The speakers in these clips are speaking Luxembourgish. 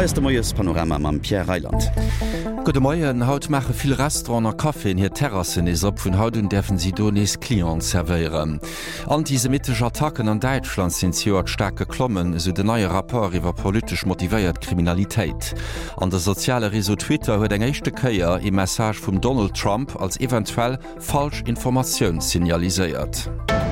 Heißt der Moies Panorama am Pierre Reiland. Gute Morgen, haut mache viel Restauranter Kaffee in hier Terrassen is op vun Haut und dürfen sie donis Klient servieren. Antisemitische Attacken an Deutschland sind Joer stark geklommen, so de neue Rapport iwwer politisch motiviert Kriminalität. An der soziale Reso Twitter huet eng echte Köier e Message vum Donald Trump als eventuell falsch Information signalisiert.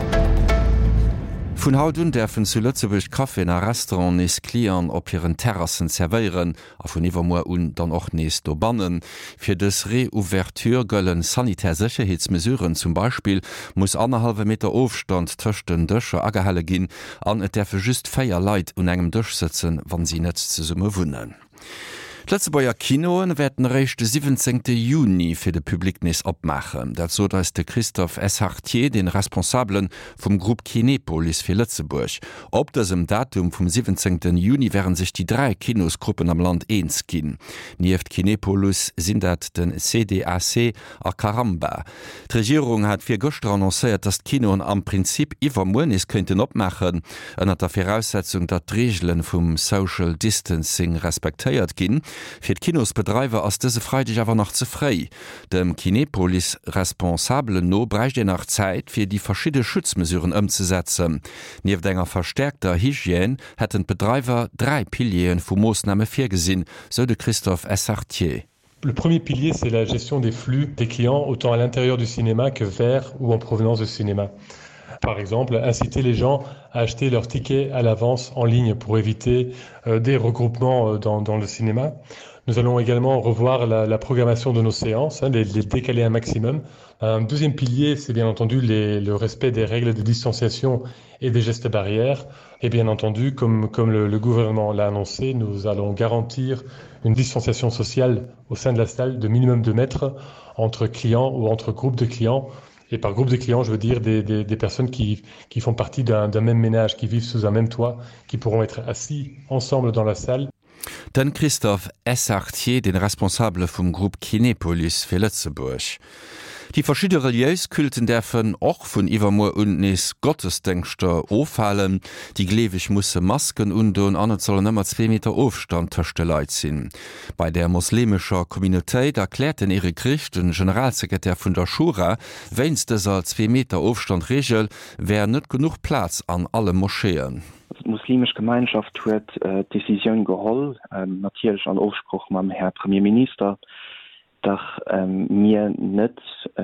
Von Haut und dürfen zu Lützeburg Kaffee in Restaurant is Klient op ihren Terrassen servieren, a von Iwermoer und dann auch nächst do bannen. Für des Reouverture göllen Sanitärsicherheitsmesuren zum Beispiel muss 1,5 Meter Aufstand töchten Döscher agehelle gin, an et derfir just 4 Leiit un engem durchsitzen, wann sie net zu summe wunnen. Letzebauer Kinoen werden recht 17. Juni fir de Publiknis opmachen. Dazu da ist der Christoph S. Hartier den Responsablen vom Gruppe Kinepolis für Lützeburg. Ob das im Datum vom 17. Juni werden sich die 3 Kinosgruppen am Land eins gehen. Nieft Kinepolis sind dat den CDAC a Karamba. Die Regierung hat für gestern annonciert, dass die Kinoen am Prinzip iwwer Monis könnten opmachen, an der Voraussetzung, dat die Regeln vom Social Distancing respektiert gehen. Für die Kinosbetreiber ass dese Freitag aber noch zu frei. Dem Kinepolis responsable no bräucht je nach Zeit fir die verschiedene Schutzmesuren umzusetzen. Neben enger verstärkter Hygiene hätten Betreiber 3 Pilieren vu Maßnahme vorgesehen, so de Christoph S. Hartier. Le premier pilier, c'est la gestion des flux des clients, autant à l'intérieur du cinéma que vers ou en provenance du cinéma. Par exemple, inciter les gens à acheter leurs tickets à l'avance en ligne pour éviter des regroupements dans le cinéma. Nous allons également revoir la programmation de nos séances, les décaler un maximum. Un deuxième pilier, c'est bien entendu le respect des règles de distanciation et des gestes barrières. Et bien entendu, comme le gouvernement l'a annoncé, nous allons garantir une distanciation sociale au sein de la salle de minimum 2 mètres entre clients ou entre groupes de clients. Et par groupe de clients, je veux dire des personnes qui font partie d'un même ménage, qui vivent sous un même toit, qui pourront être assis ensemble dans la salle. Den Christoph S. Hartier, den Responsable vom Gruppe Kinepolis für Lützeburg. Die verschiedenen Reliefskulten dürfen auch von Iwermoer und nes Gottesdenkster auffallen. Die Glewig musse Masken und sollen immer 2 Meter Aufstand töchte Leute sind. Bei der muslimischer Community erklärt den Erik Richt, den Generalsekretär von der Schura, wenn's dieser 2 Meter Aufstand regel, wäre nicht genug Platz an alle Moscheen. Die muslimische Gemeinschaft hat Decision geholt, natürlich an Aufspruch mit dem Herrn Premierminister, dass wir nicht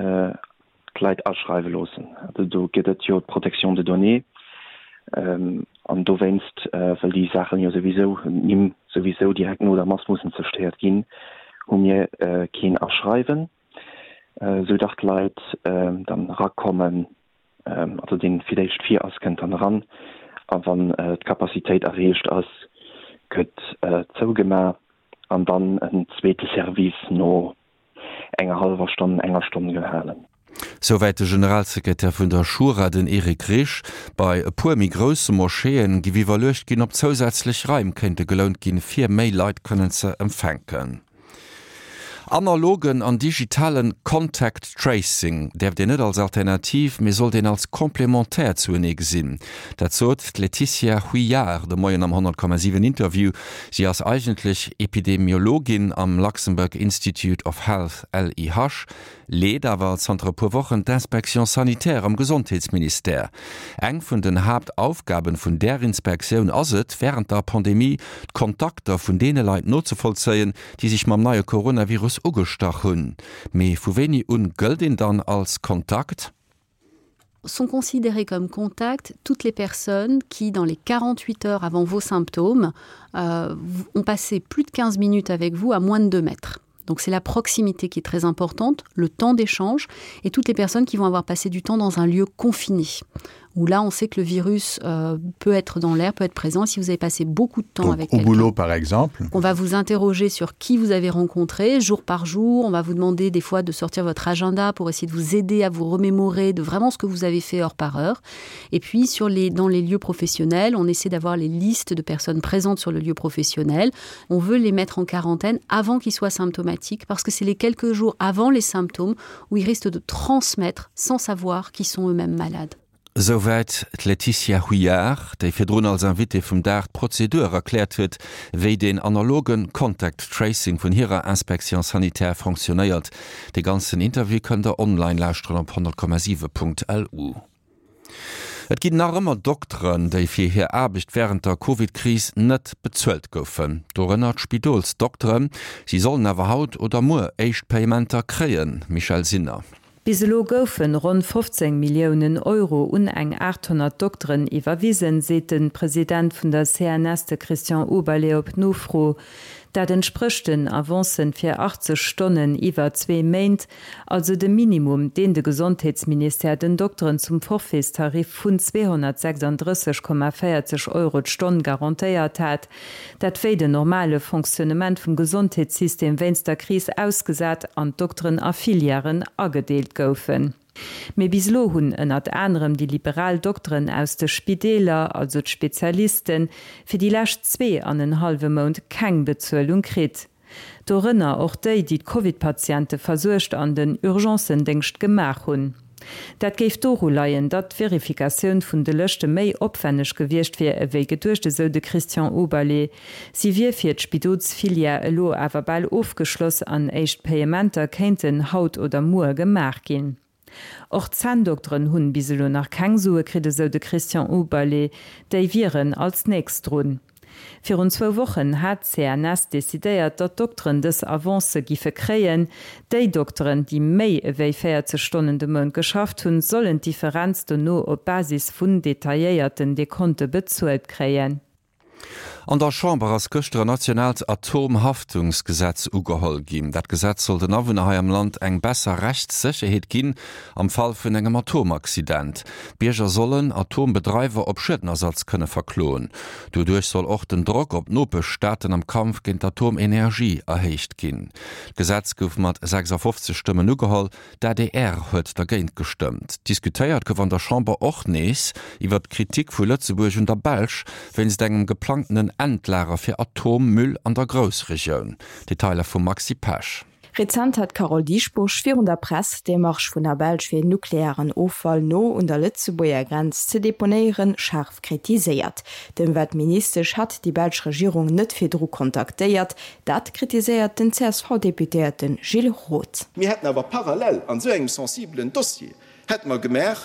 Kleid ausschreiben lassen. Also da geht es ja Protektion der Données. Und du wennst, weil die Sachen ja sowieso direkt nur der Masse müssen zerstört gehen, wir kein Ausschreiben, so dass die Leute dann rankommen, also den vielleicht 4 Auskenntern ran, aber wenn die Kapazität erreicht ist, wird zugemacht und dann ein zweites Service noch enger halber Stunde, enger Stunde gehalen. Soweit der Generalsekretär von der Schura, den Erik Risch, bei e puer mi grosse Moscheen gewiewerlecht gin op zusätzlich Reim könnte gelohnt gin 4 Mail-Leute können ze empfänken. Analogen an digitalen Contact Tracing, der den nicht als Alternativ, mir soll den als komplementär zu sinn. Dazu hat Laetitia Huillard, der Morgen am 100,7 Interview, sie als eigentlich Epidemiologin am Luxembourg Institute of Health, LIH, lädt aber als paar Wochen d'Inspektion sanitär am Gesundheitsminister. Eng von den Hauptaufgaben von der Inspektion ist, während der Pandemie Kontakte von denen Leuten nachzuvollziehen, die sich mit dem neuen Coronavirus ugestacheln. Me fuveni un Göldin dann als Kontakt? Sont considérées comme contact toutes les personnes qui, dans les 48 heures avant vos symptômes, ont passé plus de 15 minutes avec vous à moins de 2 mètres. Donc c'est la proximité qui est très importante, le temps d'échange et toutes les personnes qui vont avoir passé du temps dans un lieu confiné. Où là, on sait que le virus peut être dans l'air, peut être présent. Si vous avez passé beaucoup de temps donc, avec au quelqu'un, boulot, par exemple, on va vous interroger sur qui vous avez rencontré, jour par jour. On va vous demander des fois de sortir votre agenda pour essayer de vous aider à vous remémorer de vraiment ce que vous avez fait heure par heure. Et puis, dans les lieux professionnels, on essaie d'avoir les listes de personnes présentes sur le lieu professionnel. On veut les mettre en quarantaine avant qu'ils soient symptomatiques, parce que c'est les quelques jours avant les symptômes où ils risquent de transmettre sans savoir qu'ils sont eux-mêmes malades. Soweit Laetitia Huyard, déi fir Drun als Invité vum Dart Prozedur erklärt huet, wéi den analogen Contact Tracing vun hireer Inspektion sanitär funktionéiert. De ganzen Interview kën der online lausren op 100,7.lu. Et gi nach ëmmer Doktoren, déi fir hir Abicht während der COVID-Krise net bezuelt goufen. Dorënnert Spidolsdoktoren, sie sollen awer haut oder mo éicht Paymenter kreien, Michael Sinner. Biselo goufen rund 15 Millionen Euro un eng 800 Doktoren iwwerwiesen, se den Präsident vun der CNS de Christian Oberle op Nofro. Dat entsprichten Avancen fir 80 Stunden iwwer 2 Meint, also de Minimum, den de Gesundheitsminister den Doktoren zum Vorfesttarif vun 236,40 Euro Stunde garantiiert hat. Dat wéi de normale Funktionament vum Gesundheitssystem wennns der Krise ausgesat an Doktoren Affiliieren agedeelt goufen. Me bislo hunn ënnert anderem die Liberaldoktoren aus de Spideler, also Spezialisten, fir die lacht 2,5 Mond keng Bezuelung krit. Dorënner och déi die COVID-Patiente versuercht an den Urgenzen denkcht gemach hunn. Dat géif doro leiien, dat Verifikationun vun de Lëchte méi opwenneg gewircht fir ewéi gedurchte se de Christian Oberle. Si wie fir d' Spidotsfilier lo awer ball ofgeschloss an éicht Payementer kéinten Haut oder Muer gemach ginn. Och Zahndoktoren hunn biselo nach Kangsue kride se de Christian Oberle, déi Viren als nächst runn. Für 2 Wochen hat CNS desideiert, dat Doktoren des Avance gife kreien. Déi Doktoren, die méi ewéi 40 Stunden de Mën geschafft hunn, sollen Differenz do no op Basis vun detailléierten Dekonte bezuelt kreien. An der Chamber as Köchtre nationales Atomhaftungsgesetz ugeholl ginn. Dat Gesetz soll den Awunnerhai am Land eng besser Rechtssicherheet ginn am Fall vun engem Atomaccident. Bierger sollen Atombetreiber op Schëdnersatz kënne verkloen. Dodurch soll och den Druck op nope Staaten am Kampf géint Atomenergie erhéicht ginn. Gesetz gouf mat 56 Stimmen ugeholl, der DR huet dagéint gestimmt. Diskutéiert gouf an der Chamber och nees iwwer Kritik vu Lützeburg und der Belsch, wenn es engem geplanten Endlager fir Atommüll an der Großregion. Detailer vu Maxi Pasch. Rezent hat Carol Diesbusch vir der Press de Marsch vun der Belsch fir nuklearen Ofall no und der Lützeburger Grenz ze deponieren scharf kritiséiert. Dem Weltministersch hat die Belsch Regierung net fir Druck kontaktéiert, dat kritiséiert den CSV-Deputierten Gilles Roth. Wir hätten aber parallel an so engem sensiblen Dossier hätten wir gemerk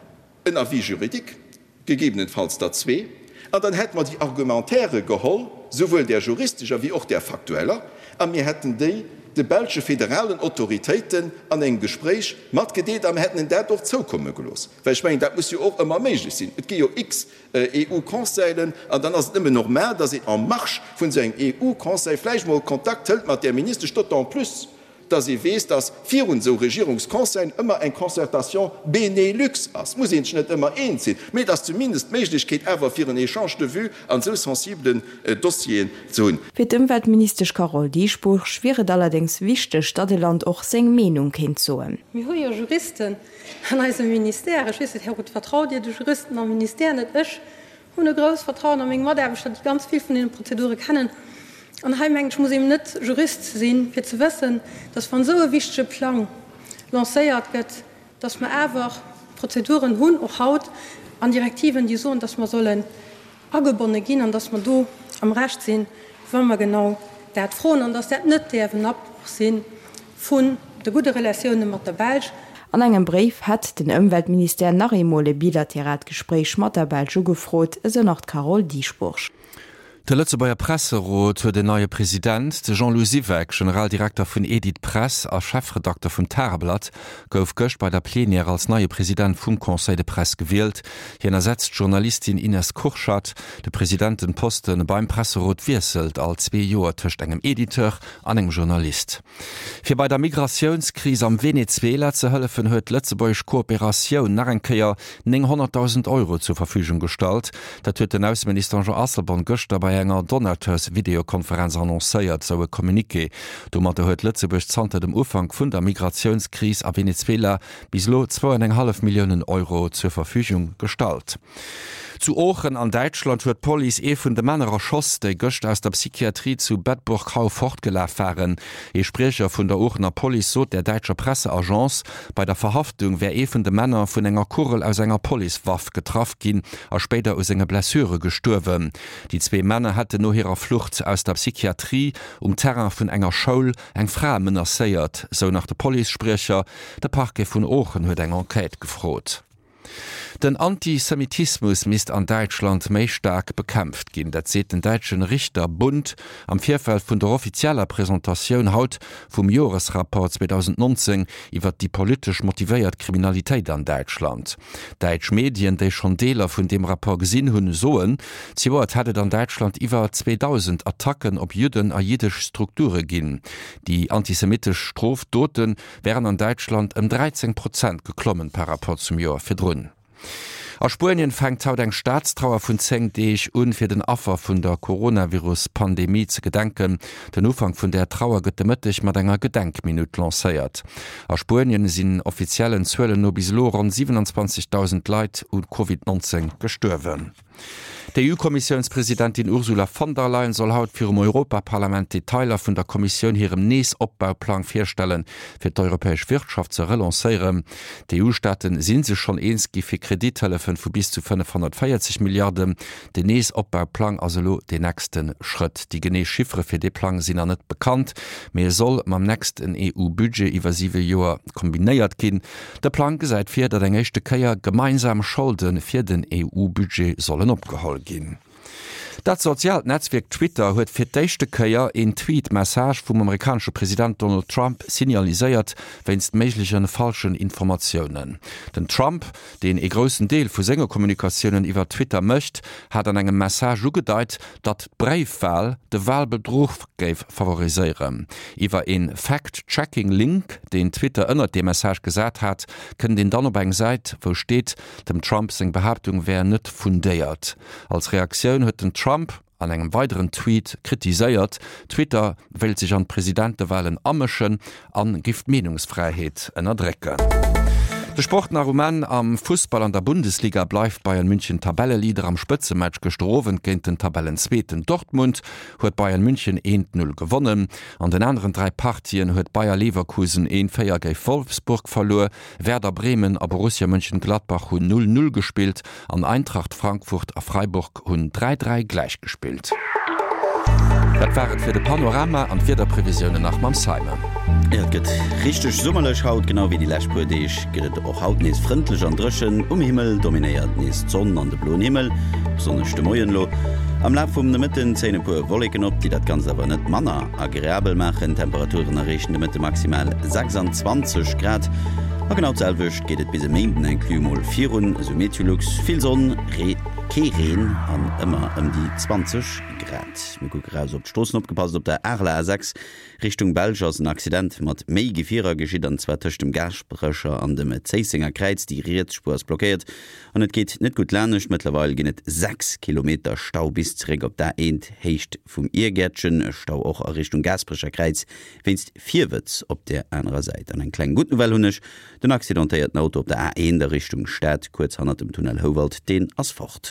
en Avis juridik, gegebenenfalls der 2, und dann hätten wir die Argumentäre geholt, sowohl der juristischer wie auch der faktueller, und wir hätten die belgische föderalen Autoritäten an ein Gespräch mat gedeelt, am hätten der doch zukommen gelos. Weil ich meine, das muss ja auch immer möglich sein. Es gibt ja x EU-Konseilen, und dann ist es immer noch mehr, dass sie am Marsch von so einem EU-Konseil vielleicht mal Kontakt hält mit der Minister statt en plus, dass sie weiß, dass für unsere Regierungskonseil immer eine Konzertation Benelux ist. Muss ich nicht immer einsehen, aber das zumindest Möglichkeit einfach für einen Échange de vue an so sensiblen Dossiers zu haben. Für den Umweltminister Carol Diesbuch wäre allerdings wichtig, dass das Land auch seine Meinung hinzuholen. Wir haben ja Juristen an unserem Minister. Ich weiß nicht, Herr Roth, vertraut ihr die Juristen am Minister nicht? Ich habe ein großes Vertrauen an meine Mutter, ich ganz viel von den Prozeduren kennen. Und heimmensch muss ihm net Jurist sinn fir zu wissen, dass van so wichtige Plan lancéiert gëtt, dass man einfach Prozeduren hunn och haut an Direktiven die so, dass man sollen abonne gin an dass man do am Recht sinn, wann man genau dat froh an dass dat net derwen absinn vun de gute Relationen mat der Belsch. An engem Brief hat den Umweltminister nach emole Bilateratgespräch mat der Belsch gefrot, eso nach Carol Diesbuch. Der Lützebauer Presserot huet den neue Präsident, de Jean-Louis Sivek, Generaldirektor vun Edith Press a Chefredakteur vum Tageblatt, gouf Gösch bei der Plenär als neue Präsident vum Conseil de Presse gewählt. Hien ersetzt Journalistin Ines Kurschat, de Präsidentenposten beim Presserot wieselt als 2 Joer töcht engem Editor an engem Journalist. Fir bei der Migrationskrise am Venezuela ze hëllefen huet Lützebauisch Kooperation Narrenkeier 900.000 Euro zur Verfügung gestalt. Dat huet den Außenminister Jean Asselborn Gösch dabei enger Donnerters Videokonferenz annoncéiert zoue Kommuniké. Du mat huet Lützeburg zante dem Ufang vun der Migrationskrise a Venezuela bislo 2,5 Millionen Euro zur Verfügung gestalt. Zu Aachen an Deutschland huet Poli vun de Männer erschoss, déi gëcht aus der Psychiatrie zu Bedburg-Hau fortgelaf waren. Sprecher vun der Aachener Poli so der Deutscher Presseagenz bei der Verhaftung wär vun de Männer vun enger Kurel aus enger Poliwaff getraff ginn a später aus enger Blessure gesturwen. Die zwei Männer hatte no ihrer Flucht aus der Psychiatrie Terrain vun enger Schoul eng Fra menacéiert, so nach der Polizsprecher der Parke vun Aachen huet eng Enquete gefrot. Den Antisemitismus misst an Deutschland méi stark bekämpft ginn, dat seet den Deutschen Richterbund am Vierfeld vun der offizieller Präsentatiun haut vum Jahresrapport 2019 iwwer die politisch motivéiert Kriminalitéit an Deutschland. Deutsch Medien, déi schon Deler vun dem Rapport gesinn hunn soen, ziwat hatt an Deutschland iwwer 2000 Attacken op Juden a jiddech Strukture ginn. Die antisemitisch Strofdoten wären an Deutschland 13% geklommen per Rapport zum Jahr firdrun. A Spurien fängt haut eng Staatstrauer vun 10 Deeg fir den Affer vun der Coronavirus-Pandemie ze gedenken. Den Ufang vun der Trauer gëtt mëttech mat enger Gedenkminut lacéiert. A Spurien sinn offiziellen Zëlle no bis lo an 27.000 Leiit und COVID-19 gestürwen. Der EU-Kommissionspräsidentin Ursula von der Leyen soll haut für im Europaparlament Detailer von der Kommission ihrem Nees-Opbauplan vorstellen, für die europäische Wirtschaft zu relancieren. Die EU-Staaten sind sich schon einski für Kredithilfen von bis zu 540 Milliarden. Der Nees-Opbauplan also den nächsten Schritt. Die genauen Chiffren für den Plan sind noch nicht bekannt. Mehr soll am nächsten EU-Budget über 7 Jahre kombiniert gehen. Der Plan gesagt für, dass den ersten Kehr gemeinsam Schulden für den EU-Budget sollen abgeholt gin. Dat Sozialnetzwerk Twitter huet fir d'échte Käier en Tweet-Message vum amerikanische Präsident Donald Trump signaliséiert wennst méiglichen falschen Informationen. Den Trump, den e grossen Deel vu Sängerkommunikationen iwwer Twitter mëcht, hat an engem Message ugedeit, dat Breifall de Wahlbedroch géif favoriseieren. Iwer en Fact-Checking-Link, den Twitter ënnert de Message gesat hat, können den dann op eng seit, wo steht, dem Trump seg Behauptung wär net fundéiert. Als Reaktion huet den Trump an engem weiteren Tweet kritiséiert, Twitter wählt sich an Präsidentenwahlen ammeschen an Giftmenungsfreiheit ënnerdrecken. De Sportnarumen am Fußball an der Bundesliga bleif Bayern München Tabellelieder am Spitzematch gestrowen géint den Tabellenzweten Dortmund, huet Bayern München 1-0 gewonnen. An den anderen 3 Partien huet Bayer Leverkusen 1-4 géif Wolfsburg verlor, Werder Bremen a Borussia Mönchengladbach hun 0-0 gespielt, an Eintracht Frankfurt a Freiburg hun 3-3 gleich gespielt. Dat waret fir de Panorama an fir der Prävisionen nach Mamsheimer. Gëtt richtig sommerlech haut genau wie die Lächpudeich gët och haut nees fëndlech an Drëschen Himmel dominéiert nees Zonnen an de bloen Himmel, sonnechte Moienlo. Am La vum de Mitten 10 puer Wolken op, die dat ganz awer net Manner agréabel machen, Temperaturen errechen de Mitte maximal 26 Grad. A genau zelwicht gehtt bis Meden eng Klumol 4 so Meteorlux, viel Sonn, Keren an immer die 20 Grad. Mi gu op Stossen opgepasst op der Arla A6 Richtung Belg ass ein Accident mat méi Gefierer geschiet an zwettercht dem Gasprecher an dem Zeisinger Kreiz, die Rietspurs blockiert. An et geht net gut lernech, mittlerweile ginnet 6 Kilometer Stau bis zurück op der End hecht vum Irgärtchen, Stau auch a Richtung Gasprecher Kreiz, wennst 4 Witz op der anderen Seite. An en kleinen guten Wellhunnech, den accidentéiert Auto op der A1 der Richtung Stadt, kurz hanner dem Tunnel Howald, den Asfort.